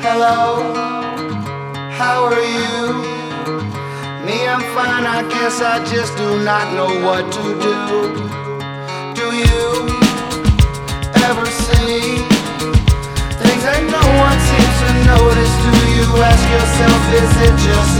Hello, how are you? Me, I'm fine, I guess I just do not know what to do. Do you ever see things that no one seems to notice? Do you ask yourself, is it just